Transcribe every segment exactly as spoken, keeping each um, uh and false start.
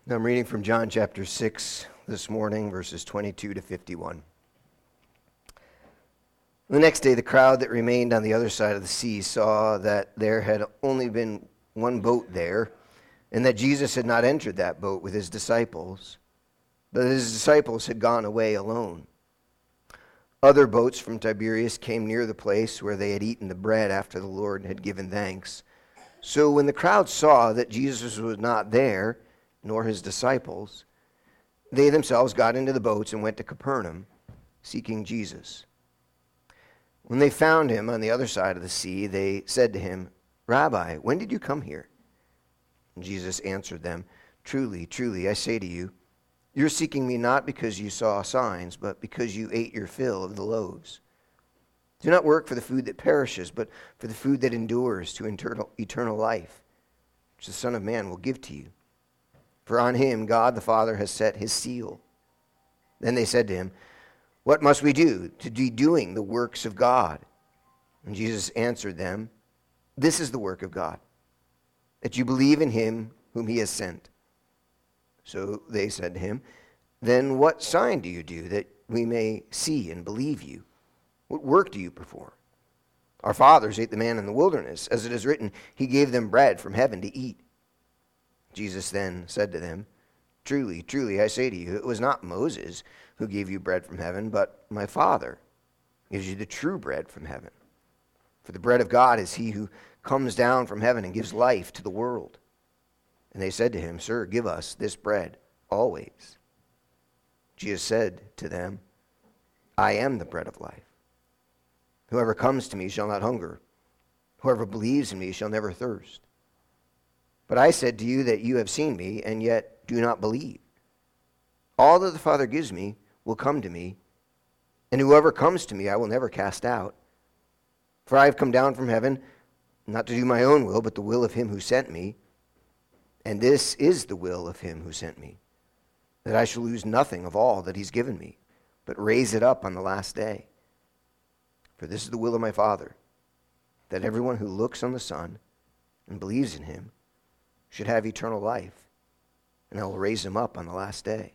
I'm reading from John chapter six this morning, verses twenty-two to fifty-one. The next day, the crowd that remained on the other side of the sea saw that there had only been one boat there, and that Jesus had not entered that boat with his disciples, but his disciples had gone away alone. Other boats from Tiberias came near the place where they had eaten the bread after the Lord had given thanks. So when the crowd saw that Jesus was not there, nor his disciples, they themselves got into the boats and went to Capernaum, seeking Jesus. When they found him on the other side of the sea, they said to him, "Rabbi, when did you come here?" And Jesus answered them, "Truly, truly, I say to you, you're seeking me not because you saw signs, but because you ate your fill of the loaves. Do not work for the food that perishes, but for the food that endures to eternal, eternal life, which the Son of Man will give to you. For on him God the Father has set his seal." Then they said to him, "What must we do to be doing the works of God?" And Jesus answered them, "This is the work of God, that you believe in him whom he has sent." So they said to him, "Then what sign do you do that we may see and believe you? What work do you perform? Our fathers ate the manna in the wilderness. As it is written, he gave them bread from heaven to eat." Jesus then said to them, "Truly, truly, I say to you, it was not Moses who gave you bread from heaven, but my Father gives you the true bread from heaven. For the bread of God is he who comes down from heaven and gives life to the world." And they said to him, "Sir, give us this bread always." Jesus said to them, "I am the bread of life. Whoever comes to me shall not hunger. Whoever believes in me shall never thirst. But I said to you that you have seen me, and yet do not believe. All that the Father gives me will come to me, and whoever comes to me I will never cast out. For I have come down from heaven, not to do my own will, but the will of him who sent me. And this is the will of him who sent me, that I shall lose nothing of all that he's given me, but raise it up on the last day. For this is the will of my Father, that everyone who looks on the Son and believes in him should have eternal life, and I will raise him up on the last day."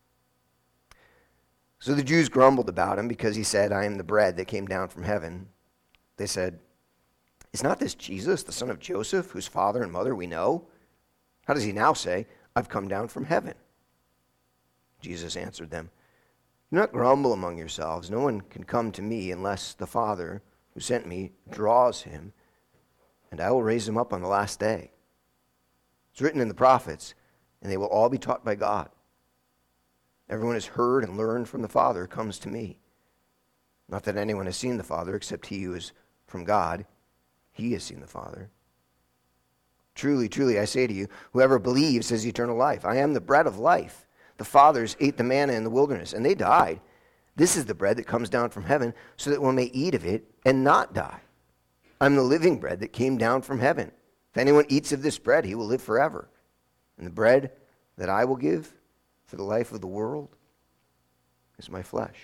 So the Jews grumbled about him because he said, "I am the bread that came down from heaven." They said, "Is not this Jesus, the son of Joseph, whose father and mother we know? How does he now say, 'I've come down from heaven'?" Jesus answered them, "Do not grumble among yourselves. No one can come to me unless the Father who sent me draws him, and I will raise him up on the last day. It's written in the prophets, and they will all be taught by God. Everyone has heard and learned from the Father comes to me. Not that anyone has seen the Father except he who is from God. He has seen the Father. Truly, truly, I say to you, whoever believes has eternal life. I am the bread of life. The fathers ate the manna in the wilderness, and they died. This is the bread that comes down from heaven, so that one may eat of it and not die. I'm the living bread that came down from heaven. If anyone eats of this bread, he will live forever. And the bread that I will give for the life of the world is my flesh."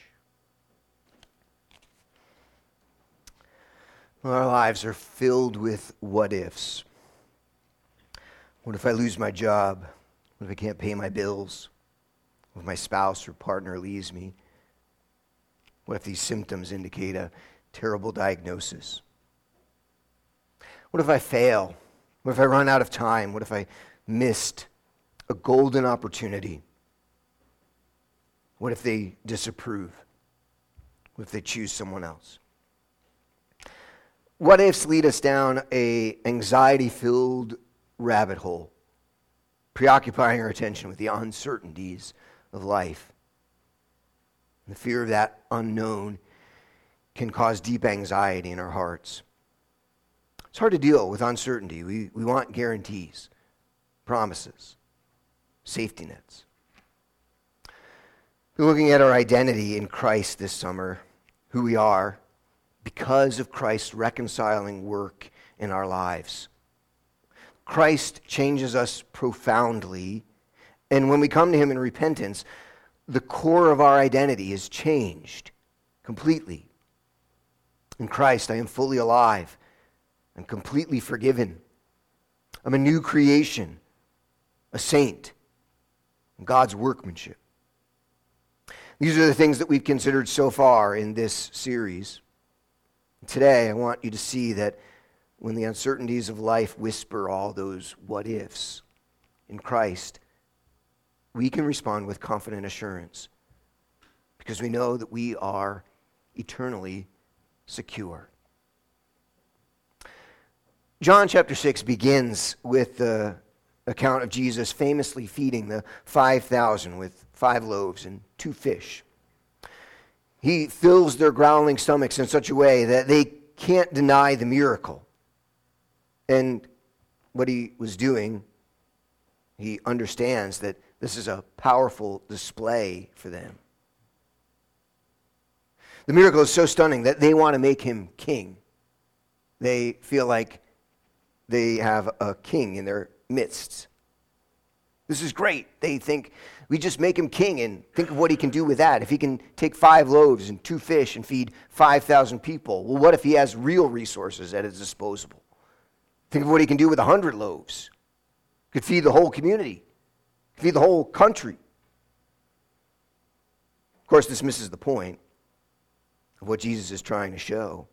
Well, our lives are filled with what-ifs. What if I lose my job? What if I can't pay my bills? What if my spouse or partner leaves me? What if these symptoms indicate a terrible diagnosis? What if I fail? What if I run out of time? What if I missed a golden opportunity? What if they disapprove? What if they choose someone else? What ifs lead us down a anxiety-filled rabbit hole, preoccupying our attention with the uncertainties of life. The fear of that unknown can cause deep anxiety in our hearts. It's hard to deal with uncertainty. We, we want guarantees, promises, safety nets. We're looking at our identity in Christ this summer, who we are because of Christ's reconciling work in our lives. Christ changes us profoundly, and when we come to him in repentance, the core of our identity is changed completely. In Christ, I am fully alive and completely forgiven. I'm a new creation, a saint, God's workmanship. These are the things that we've considered so far in this series. Today, I want you to see that when the uncertainties of life whisper all those what-ifs in Christ, we can respond with confident assurance because we know that we are eternally secure. John chapter six begins with the account of Jesus famously feeding the five thousand with five loaves and two fish. He fills their growling stomachs in such a way that they can't deny the miracle. And what he was doing, he understands that this is a powerful display for them. The miracle is so stunning that they want to make him king. They feel like they have a king in their midst. This is great. They think, we just make him king and think of what he can do with that. If he can take five loaves and two fish and feed five thousand people, well, what if he has real resources at his disposal? Think of what he can do with a hundred loaves. Could feed the whole community. Could feed the whole country. Of course, this misses the point of what Jesus is trying to show.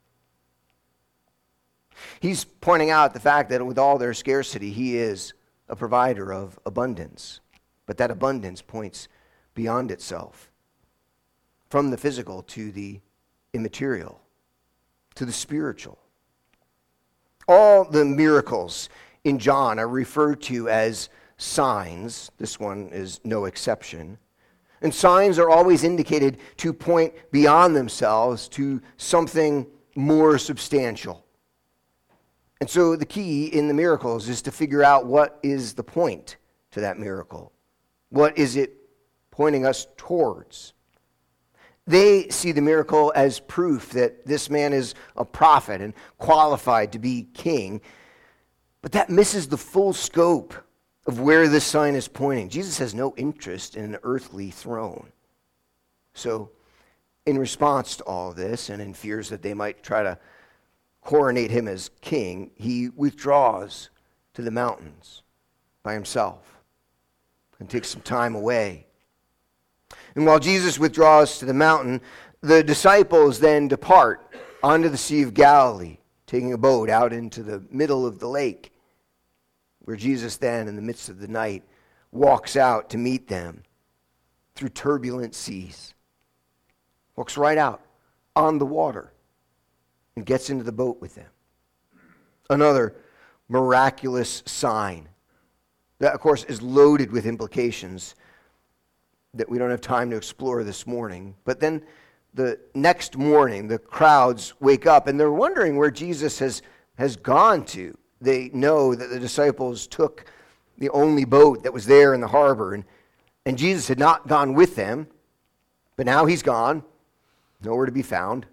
He's pointing out the fact that with all their scarcity, he is a provider of abundance. But that abundance points beyond itself, from the physical to the immaterial, to the spiritual. All the miracles in John are referred to as signs. This one is no exception. And signs are always indicated to point beyond themselves to something more substantial. And so the key in the miracles is to figure out what is the point to that miracle. What is it pointing us towards? They see the miracle as proof that this man is a prophet and qualified to be king. But that misses the full scope of where this sign is pointing. Jesus has no interest in an earthly throne. So, in response to all this, and in fears that they might try to coronate him as king, he withdraws to the mountains by himself and takes some time away. And while Jesus withdraws to the mountain, the disciples then depart onto the Sea of Galilee, taking a boat out into the middle of the lake, where Jesus then, in the midst of the night, walks out to meet them through turbulent seas. Walks right out on the water and gets into the boat with them. Another miraculous sign that, of course, is loaded with implications that we don't have time to explore this morning. But then the next morning, the crowds wake up and they're wondering where Jesus has, has gone to. They know that the disciples took the only boat that was there in the harbor, and, and Jesus had not gone with them, but now he's gone, nowhere to be found.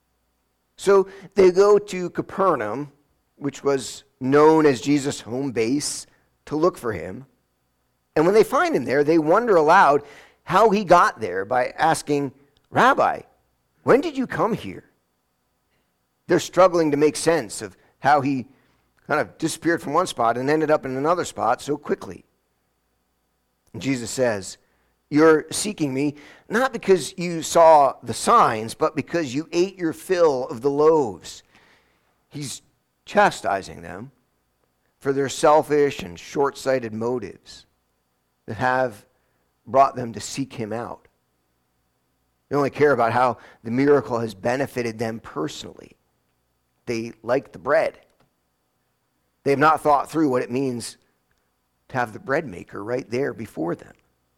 So they go to Capernaum, which was known as Jesus' home base, to look for him. And when they find him there, they wonder aloud how he got there by asking, "Rabbi, when did you come here?" They're struggling to make sense of how he kind of disappeared from one spot and ended up in another spot so quickly. And Jesus says, "You're seeking me not because you saw the signs, but because you ate your fill of the loaves." He's chastising them for their selfish and short-sighted motives that have brought them to seek him out. They only care about how the miracle has benefited them personally. They like the bread. They have not thought through what it means to have the bread maker right there before them.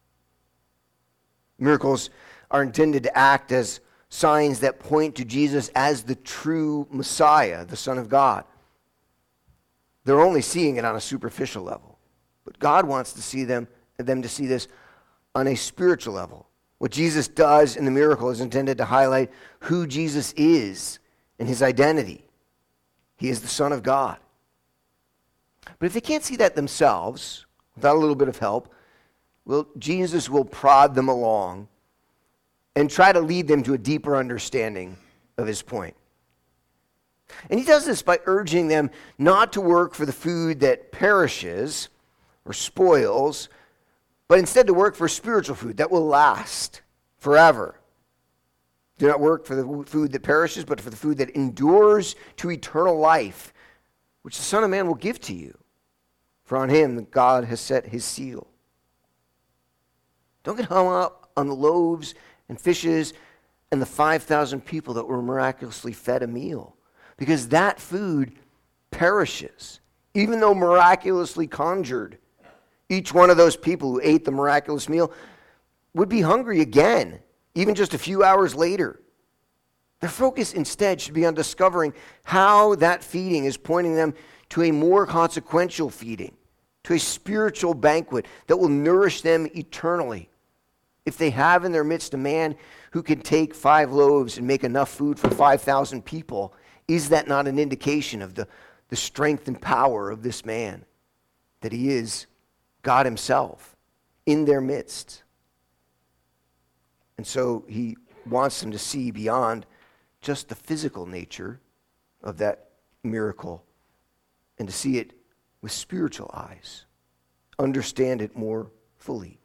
Miracles are intended to act as signs that point to Jesus as the true Messiah, the Son of God. They're only seeing it on a superficial level. But God wants to see them, them to see this on a spiritual level. What Jesus does in the miracle is intended to highlight who Jesus is and his identity. He is the Son of God. But if they can't see that themselves, without a little bit of help, well, Jesus will prod them along and try to lead them to a deeper understanding of his point. And he does this by urging them not to work for the food that perishes or spoils, but instead to work for spiritual food that will last forever. Do not work for the food that perishes, but for the food that endures to eternal life, which the Son of Man will give to you. For on him God has set his seal. Don't get hung up on the loaves and fishes and the five thousand people that were miraculously fed a meal, because that food perishes, even though miraculously conjured. Each one of those people who ate the miraculous meal would be hungry again, even just a few hours later. Their focus instead should be on discovering how that feeding is pointing them to a more consequential feeding, to a spiritual banquet that will nourish them eternally. If they have in their midst a man who can take five loaves and make enough food for five thousand people, is that not an indication of the, the strength and power of this man? That he is God himself in their midst. And so he wants them to see beyond just the physical nature of that miracle and to see it with spiritual eyes, understand it more fully.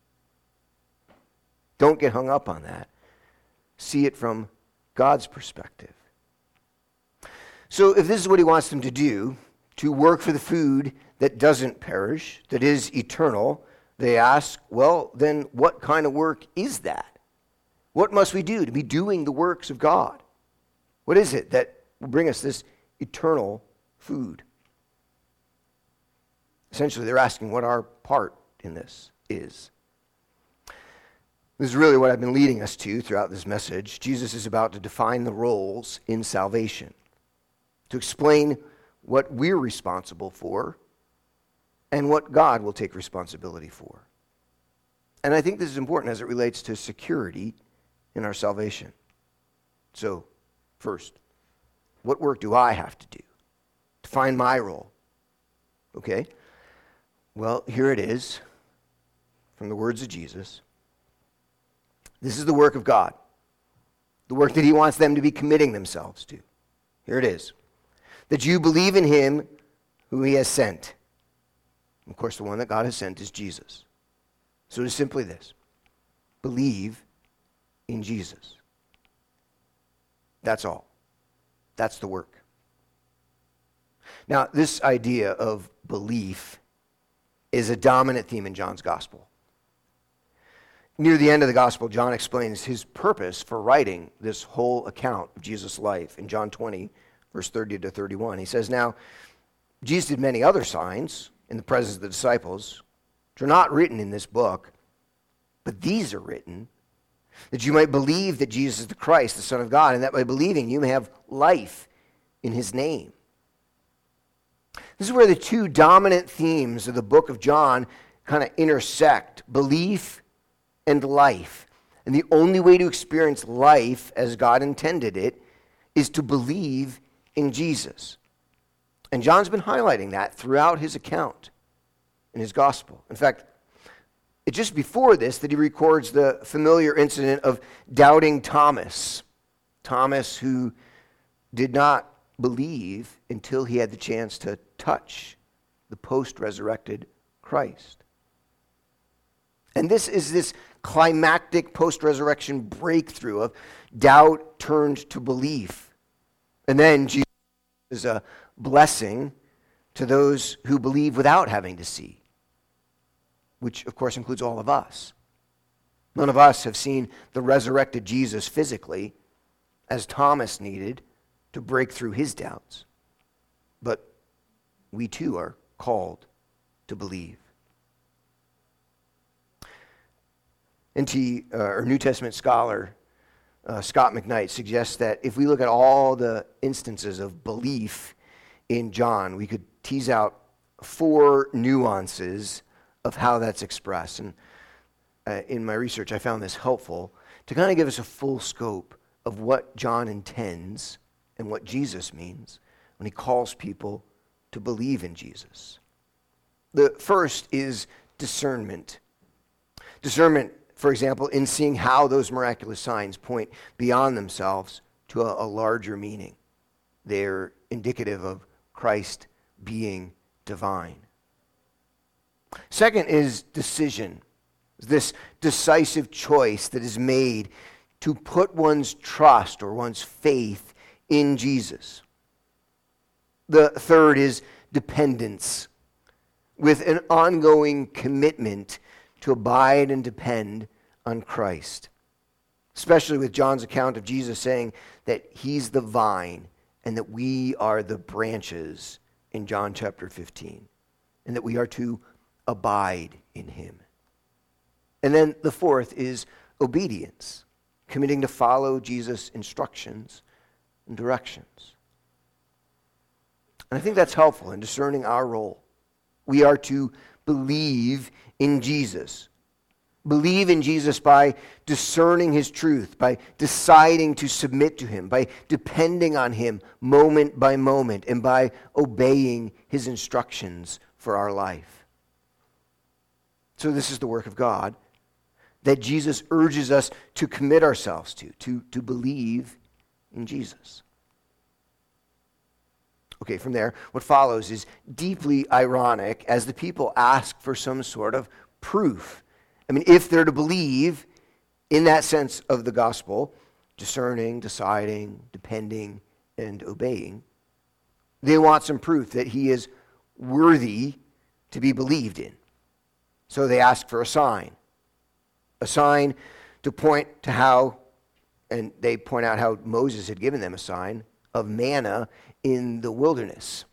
Don't get hung up on that. See it from God's perspective. So if this is what he wants them to do, to work for the food that doesn't perish, that is eternal, they ask, well, then what kind of work is that? What must we do to be doing the works of God? What is it that will bring us this eternal food? Essentially, they're asking what our part in this is. This is really what I've been leading us to throughout this message. Jesus is about to define the roles in salvation, to explain what we're responsible for and what God will take responsibility for. And I think this is important as it relates to security in our salvation. So, first, what work do I have to do to find my role? Okay, well, here it is from the words of Jesus. This is the work of God, the work that he wants them to be committing themselves to. Here it is. That you believe in him who he has sent. Of course, the one that God has sent is Jesus. So it's simply this. Believe in Jesus. That's all. That's the work. Now, this idea of belief is a dominant theme in John's gospel. Near the end of the gospel, John explains his purpose for writing this whole account of Jesus' life in John twenty, verse thirty to thirty-one. He says, now, Jesus did many other signs in the presence of the disciples, which are not written in this book, but these are written, that you might believe that Jesus is the Christ, the Son of God, and that by believing you may have life in his name. This is where the two dominant themes of the book of John kind of intersect, belief and life. And the only way to experience life as God intended it is to believe in Jesus. And John's been highlighting that throughout his account in his gospel. In fact, it's just before this that he records the familiar incident of doubting Thomas. Thomas who did not believe until he had the chance to touch the post-resurrected Christ. And this is this climactic post-resurrection breakthrough of doubt turned to belief. And then Jesus is a blessing to those who believe without having to see, which of course includes all of us. None of us have seen the resurrected Jesus physically, as Thomas needed to break through his doubts. But we too are called to believe. N T, uh, or New Testament scholar uh, Scott McKnight suggests that if we look at all the instances of belief in John, we could tease out four nuances of how that's expressed. And uh, in my research, I found this helpful to kind of give us a full scope of what John intends and what Jesus means when he calls people to believe in Jesus. The first is discernment. Discernment, for example, in seeing how those miraculous signs point beyond themselves to a, a larger meaning. They're indicative of Christ being divine. Second is decision. this decisive choice that is made to put one's trust or one's faith in Jesus. The third is dependence, with an ongoing commitment to abide and depend on Christ. Especially with John's account of Jesus saying that he's the vine and that we are the branches in John chapter fifteen, and that we are to abide in him. And then the fourth is obedience, committing to follow Jesus' instructions and directions. And I think that's helpful in discerning our role. We are to believe in Jesus. Believe in Jesus by discerning his truth, by deciding to submit to him, by depending on him moment by moment, and by obeying his instructions for our life. So this is the work of God that Jesus urges us to commit ourselves to, to, to believe in Jesus. Okay, from there, what follows is deeply ironic as the people ask for some sort of proof. I mean, if they're to believe in that sense of the gospel, discerning, deciding, depending, and obeying, they want some proof that he is worthy to be believed in. So they ask for a sign. A sign to point to how, and they point out how Moses had given them a sign of manna in the wilderness.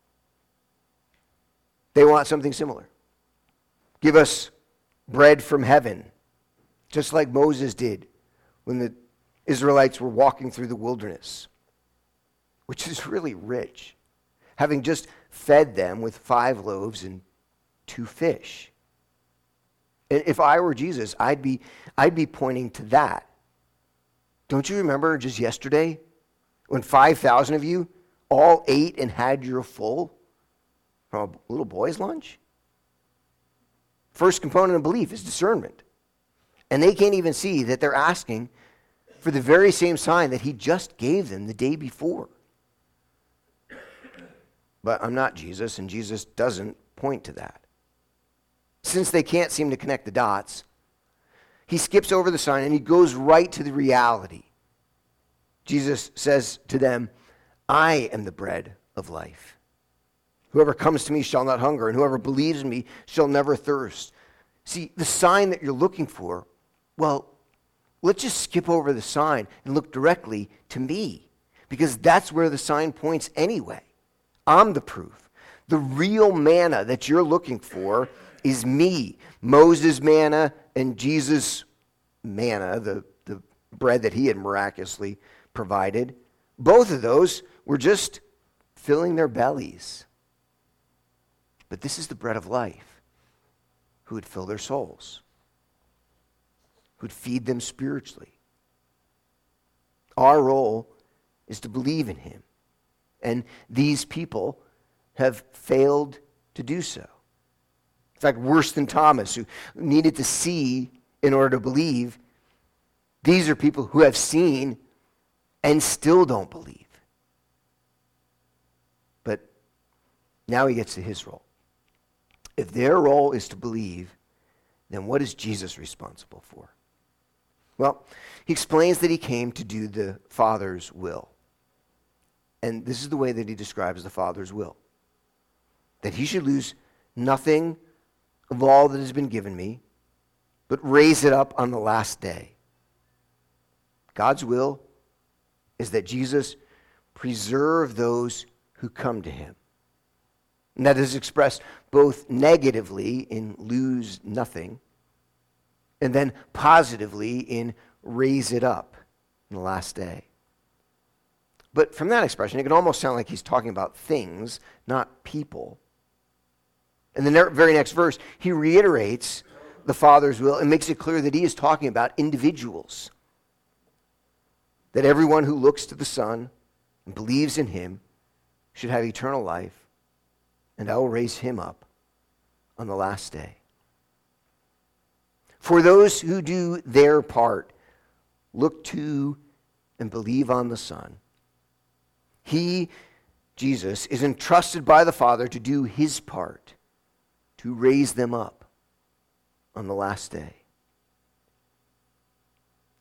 They want something similar. Give us bread from heaven, just like Moses did when the Israelites were walking through the wilderness, which is really rich, having just fed them with five loaves and two fish. And if I were Jesus, I'd be, I'd be pointing to that. Don't you remember just yesterday when five thousand of you all ate and had your full from a little boy's lunch? First component of belief is discernment. And they can't even see that they're asking for the very same sign that he just gave them the day before. But I'm not Jesus, and Jesus doesn't point to that. Since they can't seem to connect the dots, he skips over the sign and he goes right to the reality. Jesus says to them, I am the bread of life. Whoever comes to me shall not hunger, and whoever believes in me shall never thirst. See, the sign that you're looking for, well, let's just skip over the sign and look directly to me, because that's where the sign points anyway. I'm the proof. The real manna that you're looking for is me. Moses' manna and Jesus' manna, the, the bread that he had miraculously provided, both of those were just filling their bellies. But this is the bread of life, who would fill their souls, who would feed them spiritually. Our role is to believe in him, and these people have failed to do so. In fact, worse than Thomas, who needed to see in order to believe, these are people who have seen and still don't believe. But now he gets to his role. If their role is to believe, then what is Jesus responsible for? Well, he explains that he came to do the Father's will. And this is the way that he describes the Father's will. That he should lose nothing of all that has been given me, but raise it up on the last day. God's will is that Jesus preserve those who come to him. And that is expressed both negatively in lose nothing, and then positively in raise it up in the last day. But from that expression, it can almost sound like he's talking about things, not people. In the very next verse, he reiterates the Father's will and makes it clear that he is talking about individuals. That everyone who looks to the Son and believes in him should have eternal life, and I will raise him up on the last day. For those who do their part, look to and believe on the Son, he, Jesus, is entrusted by the Father to do his part, to raise them up on the last day.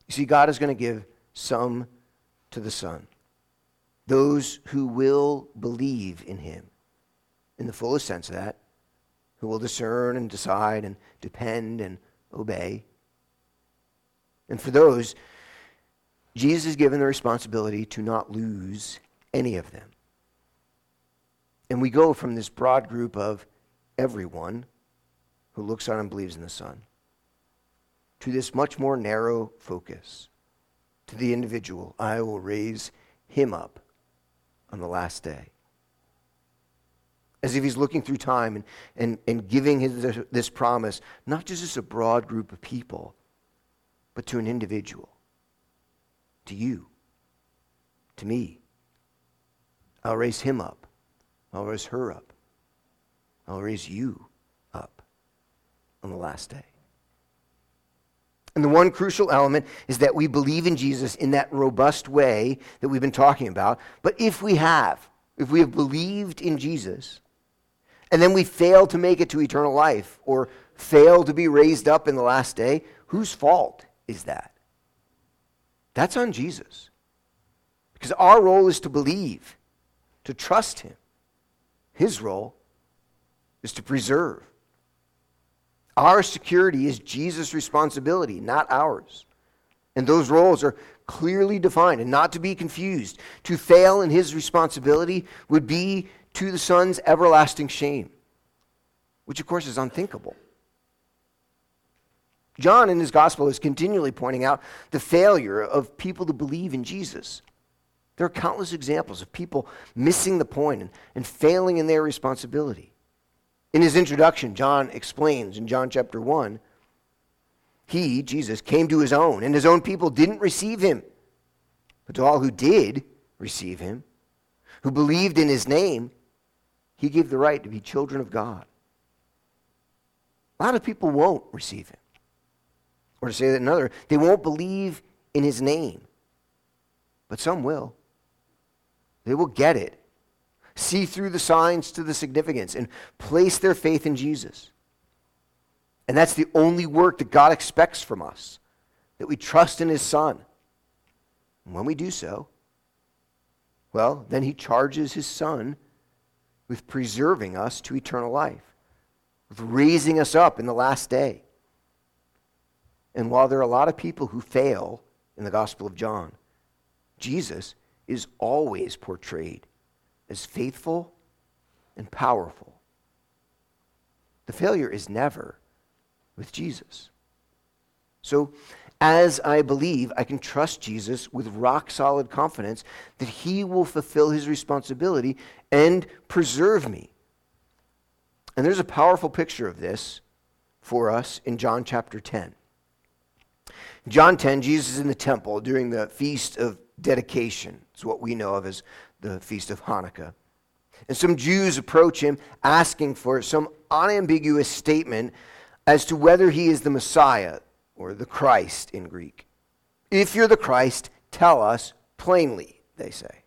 You see, God is going to give some to the Son, those who will believe in him, in the fullest sense of that, who will discern and decide and depend and obey. And for those, Jesus is given the responsibility to not lose any of them. And we go from this broad group of everyone who looks on and believes in the Son to this much more narrow focus, to the individual. I will raise him up on the last day. As if he's looking through time and, and, and giving his, this promise, not just as a broad group of people, but to an individual, to you, to me. I'll raise him up. I'll raise her up. I'll raise you up on the last day. And the one crucial element is that we believe in Jesus in that robust way that we've been talking about. But if we have, if we have believed in Jesus, and then we fail to make it to eternal life, or fail to be raised up in the last day, whose fault is that? That's on Jesus. Because our role is to believe, to trust him. His role is to preserve. Our security is Jesus' responsibility, not ours. And those roles are clearly defined and not to be confused. To fail in his responsibility would be to the Son's everlasting shame, which of course is unthinkable. John in his gospel is continually pointing out the failure of people to believe in Jesus. There are countless examples of people missing the point and, and failing in their responsibility. In his introduction, John explains in John chapter one, he, Jesus, came to his own, and his own people didn't receive him. But to all who did receive him, who believed in his name, he gave the right to be children of God. A lot of people won't receive him. Or to say that another, they won't believe in his name. But some will. They will get it. See through the signs to the significance and place their faith in Jesus. And that's the only work that God expects from us, that we trust in his Son. And when we do so, well, then he charges his Son with preserving us to eternal life, with raising us up in the last day. And while there are a lot of people who fail in the Gospel of John, Jesus is always portrayed as faithful and powerful. The failure is never with Jesus. So, as I believe, I can trust Jesus with rock-solid confidence that he will fulfill his responsibility and preserve me. And there's a powerful picture of this for us in John chapter ten. In John ten, Jesus is in the temple during the Feast of Dedication. It's what we know of as the Feast of Hanukkah. And some Jews approach him asking for some unambiguous statement as to whether he is the Messiah, or the Christ in Greek. If you're the Christ, tell us plainly, they say.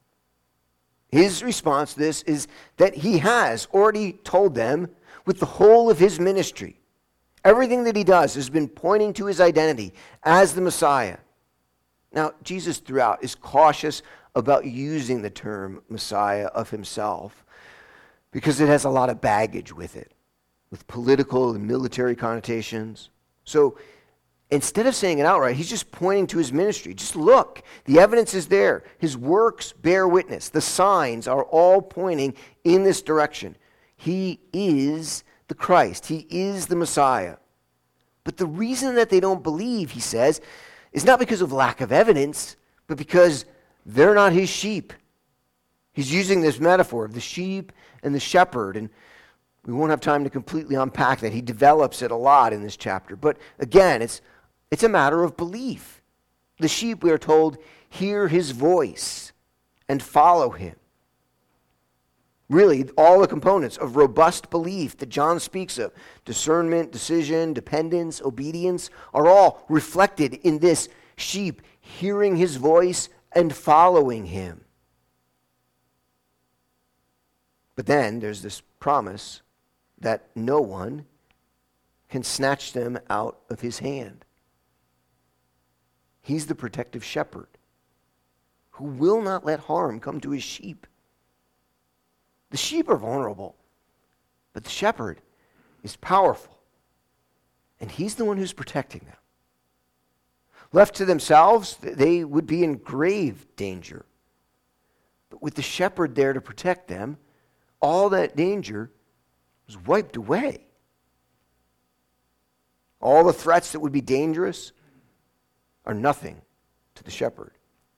His response to this is that he has already told them with the whole of his ministry. Everything that he does has been pointing to his identity as the Messiah. Now, Jesus throughout is cautious about using the term Messiah of himself because it has a lot of baggage with it, with political and military connotations. So instead of saying it outright, he's just pointing to his ministry. Just look, the evidence is there. His works bear witness. The signs are all pointing in this direction. He is the Christ. He is the Messiah. But the reason that they don't believe, he says, is not because of lack of evidence, but because they're not his sheep. He's using this metaphor of the sheep and the shepherd, and we won't have time to completely unpack that. He develops it a lot in this chapter. But again, it's it's a matter of belief. The sheep, we are told, hear his voice and follow him. Really, all the components of robust belief that John speaks of, discernment, decision, dependence, obedience, are all reflected in this sheep hearing his voice and following him. But then there's this promise that no one can snatch them out of his hand. He's the protective shepherd who will not let harm come to his sheep. The sheep are vulnerable, but the shepherd is powerful, and he's the one who's protecting them. Left to themselves, they would be in grave danger. But with the shepherd there to protect them, all that danger was wiped away. All the threats that would be dangerous are nothing to the shepherd.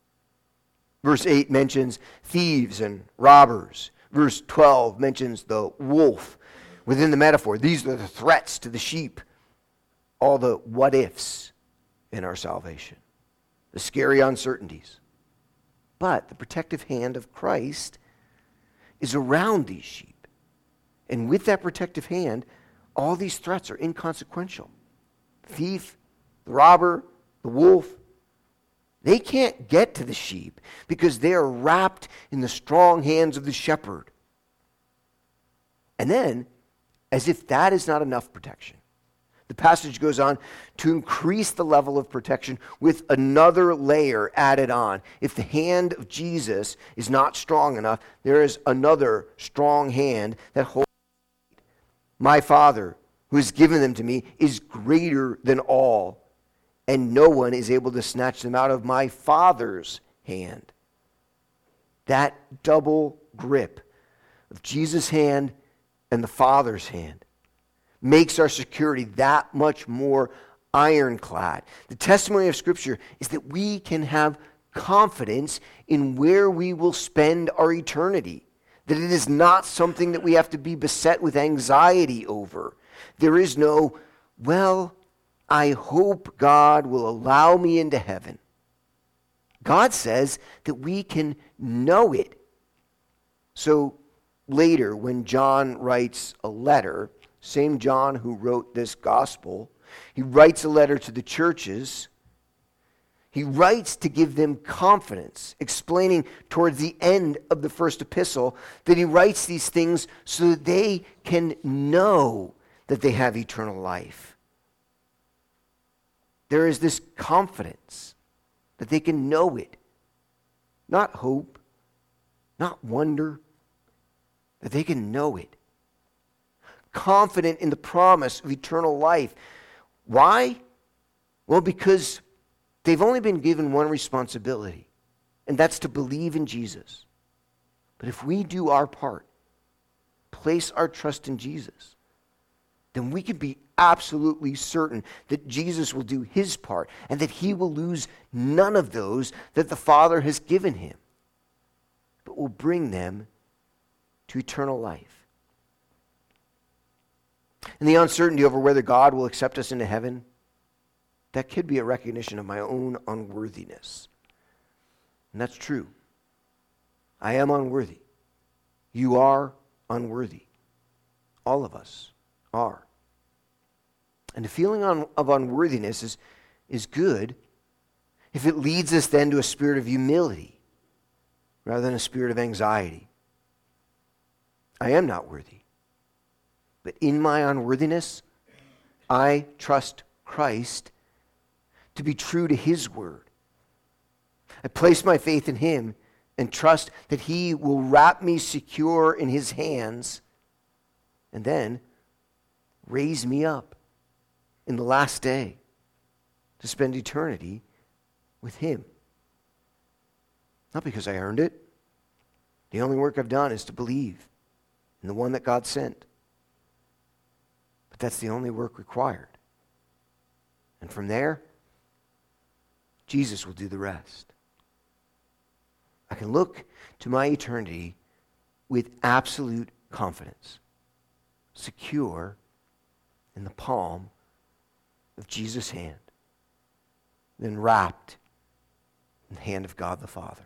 Verse eight mentions thieves and robbers. Verse twelve mentions the wolf within the metaphor. These are the threats to the sheep. All the what-ifs in our salvation. The scary uncertainties. But the protective hand of Christ is around these sheep. And with that protective hand, all these threats are inconsequential. Thief, the robber, the wolf, they can't get to the sheep because they are wrapped in the strong hands of the shepherd. And then, as if that is not enough protection, the passage goes on to increase the level of protection with another layer added on. If the hand of Jesus is not strong enough, there is another strong hand that holds. My Father, who has given them to me, is greater than all, and no one is able to snatch them out of my Father's hand. That double grip of Jesus' hand and the Father's hand makes our security that much more ironclad. The testimony of Scripture is that we can have confidence in where we will spend our eternity, that it is not something that we have to be beset with anxiety over. There is no, well, I hope God will allow me into heaven. God says that we can know it. So later, when John writes a letter, same John who wrote this gospel, he writes a letter to the churches. He writes to give them confidence, explaining towards the end of the first epistle that he writes these things so that they can know that they have eternal life. There is this confidence that they can know it. Not hope, not wonder, that they can know it. Confident in the promise of eternal life. Why? Well, because they've only been given one responsibility, and that's to believe in Jesus. But if we do our part, place our trust in Jesus, then we can be absolutely certain that Jesus will do his part and that he will lose none of those that the Father has given him, but will bring them to eternal life. And the uncertainty over whether God will accept us into heaven, that could be a recognition of my own unworthiness. And that's true. I am unworthy. You are unworthy. All of us are. And the feeling on, of unworthiness is, is good if it leads us then to a spirit of humility rather than a spirit of anxiety. I am not worthy. But in my unworthiness, I trust Christ to be true to his word. I place my faith in him and trust that he will wrap me secure in his hands and then raise me up in the last day to spend eternity with him. Not because I earned it. The only work I've done is to believe in the one that God sent. But that's the only work required. And from there, Jesus will do the rest. I can look to my eternity with absolute confidence, secure in the palm of Jesus' hand, then wrapped in the hand of God the Father.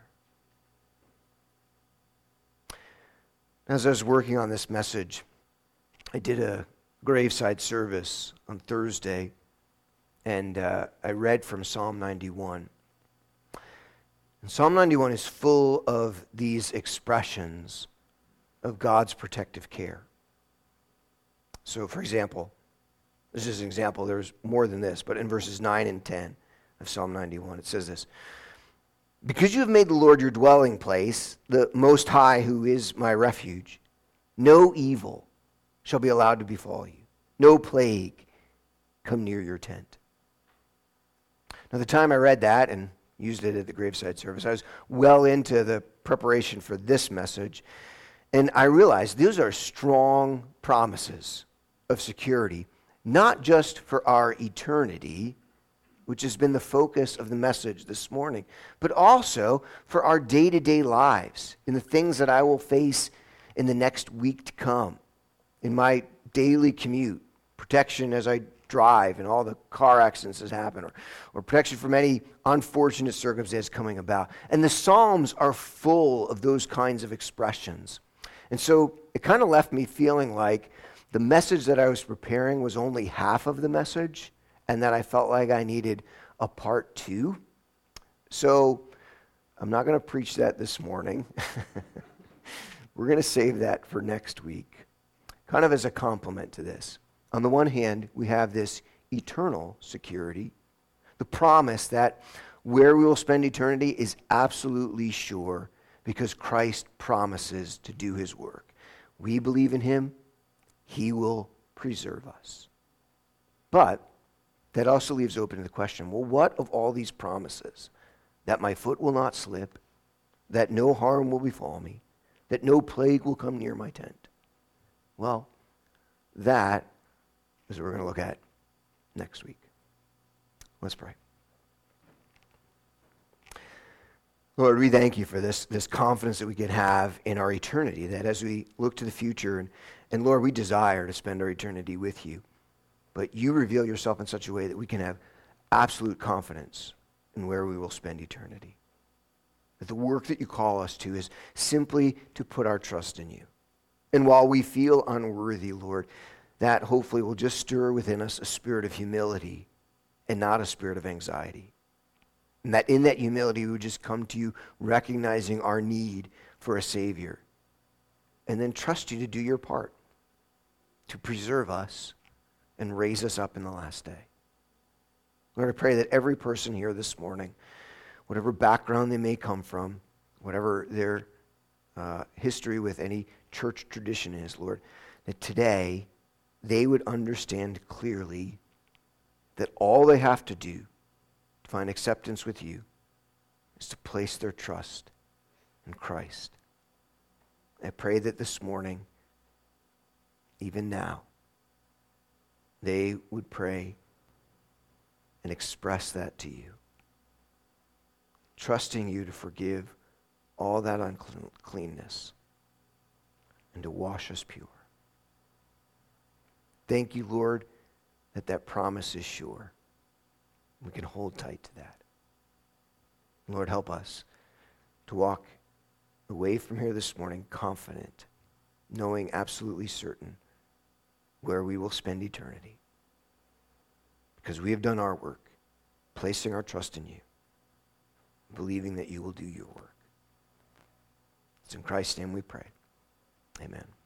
As I was working on this message, I did a graveside service on Thursday, and uh, I read from Psalm ninety-one. And Psalm ninety-one is full of these expressions of God's protective care. So, for example, this is an example, there's more than this, but in verses nine and ten, of Psalm ninety-one. It says this: because you have made the Lord your dwelling place, the Most High, who is my refuge, no evil shall be allowed to befall you, no plague come near your tent. Now, the time I read that and used it at the graveside service, I was well into the preparation for this message, and I realized those are strong promises of security, not just for our eternity, which has been the focus of the message this morning, but also for our day-to-day lives, in the things that I will face in the next week to come, in my daily commute, protection as I drive and all the car accidents that happen, or, or protection from any unfortunate circumstance coming about. And the Psalms are full of those kinds of expressions. And so it kind of left me feeling like the message that I was preparing was only half of the message, and that I felt like I needed a part two. So I'm not going to preach that this morning. We're going to save that for next week, kind of as a complement to this. On the one hand, we have this eternal security, the promise that where we will spend eternity is absolutely sure because Christ promises to do his work. We believe in him, he will preserve us. But that also leaves open to the question, well, what of all these promises? That my foot will not slip, that no harm will befall me, that no plague will come near my tent. Well, that is what we're going to look at next week. Let's pray. Lord, we thank you for this, this confidence that we can have in our eternity, that as we look to the future, and, and Lord, we desire to spend our eternity with you, but you reveal yourself in such a way that we can have absolute confidence in where we will spend eternity. That the work that you call us to is simply to put our trust in you. And while we feel unworthy, Lord, that hopefully will just stir within us a spirit of humility and not a spirit of anxiety. And that in that humility we would just come to you recognizing our need for a Savior. And then trust you to do your part, to preserve us and raise us up in the last day. Lord, I pray that every person here this morning, whatever background they may come from, whatever their uh, history with any church tradition is, Lord, that today they would understand clearly that all they have to do to find acceptance with you is to place their trust in Christ. I pray that this morning, even now, they would pray and express that to you, trusting you to forgive all that uncleanness and to wash us pure. Thank you, Lord, that that promise is sure. We can hold tight to that. Lord, help us to walk away from here this morning confident, knowing absolutely certain where we will spend eternity. Because we have done our work, placing our trust in you, believing that you will do your work. It's in Christ's name we pray. Amen.